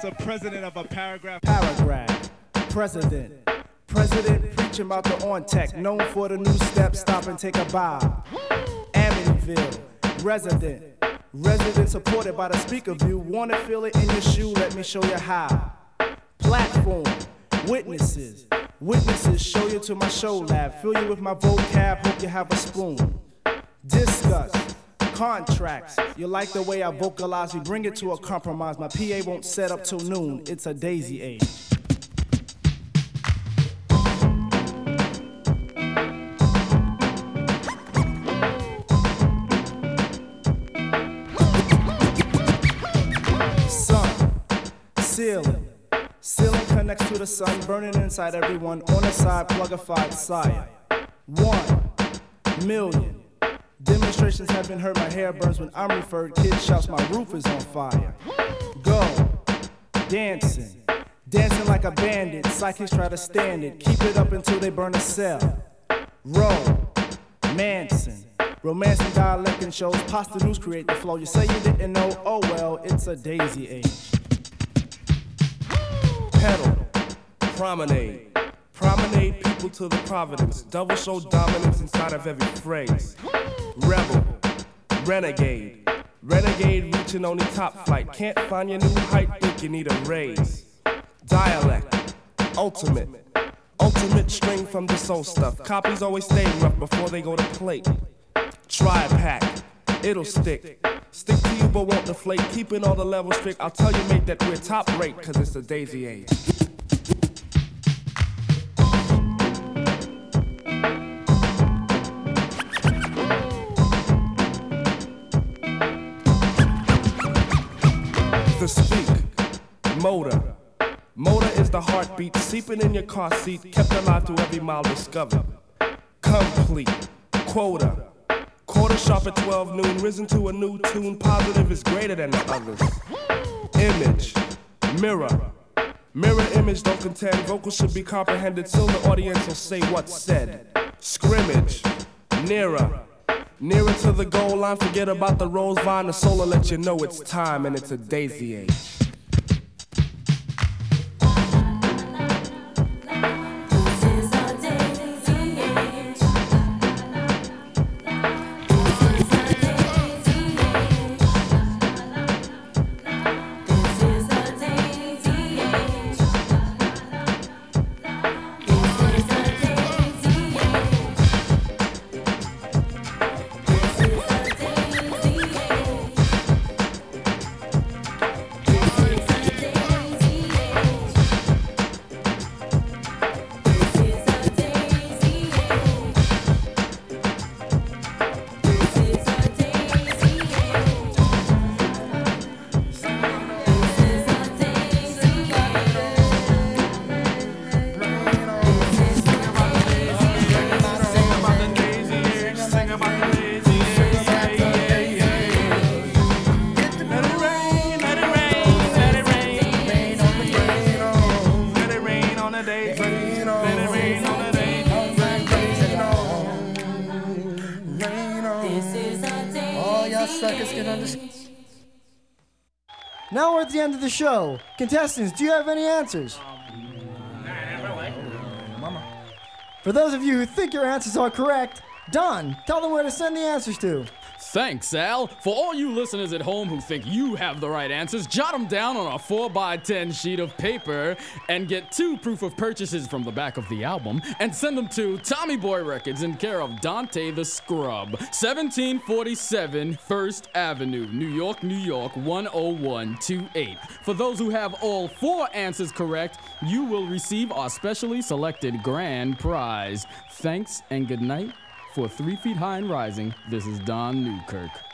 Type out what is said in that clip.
a president of a paragraph. Paragraph. President. President preaching about the on-tech. Known for the new step, stop and take a bow. Amityville. Resident. Resident supported by the speaker view. Wanna feel it in your shoe? Let me show you how. Platform. Witnesses. Witnesses show you to my show lab. Fill you with my vocab, hope you have a spoon. Discuss. Contracts. You like the way I vocalize, we bring it to a compromise. My PA won't set up till noon, it's a daisy age. Sun, ceiling. Ceiling connects to the sun, burning inside everyone. On the side, plugified sire. 1 million. Demonstrations have been heard, my hair burns when I'm referred. Kid shouts, my roof is on fire. Go, dancing. Dancing like a bandit, psychics try to stand it. Keep it up until they burn a cell. Row, Manson. Romancing dialect and shows, pasta news create the flow. You say you didn't know, oh well, it's a daisy age. Pedal, promenade. Promenade people to the providence. Double show dominance inside of every phrase. Rebel, renegade. Renegade reaching only top flight. Can't find your new height, think you need a raise. Dialect, ultimate. Ultimate string from the soul stuff. Copies always stay rough before they go to plate. Try a pack, it'll stick. Stick to you but won't deflate. Keeping all the levels strict. I'll tell you mate that we're top rate, cause it's the daisy age. The speak, motor. Motor is the heartbeat, seeping in your car seat, kept alive through every mile discovered. Complete, quota. Quarter sharp at 12 noon, risen to a new tune, positive is greater than the others. Image, mirror. Mirror image don't contend, vocals should be comprehended so the audience will say what's said. Scrimmage, nearer. Nearer to the goal line, forget about the rose vine. The soul will let you know it's time and it's a daisy age. Now we're at the end of the show. Contestants, do you have any answers? For those of you who think your answers are correct, Don, tell them where to send the answers to. Thanks, Al. For all you listeners at home who think you have the right answers, jot them down on a 4x10 sheet of paper and get 2 proof of purchases from the back of the album and send them to Tommy Boy Records in care of Dante the Scrub, 1747 First Avenue, New York, New York, 10128. For those who have all 4 answers correct, you will receive our specially selected grand prize. Thanks and good night. For 3 Feet High and Rising, this is Don Newkirk.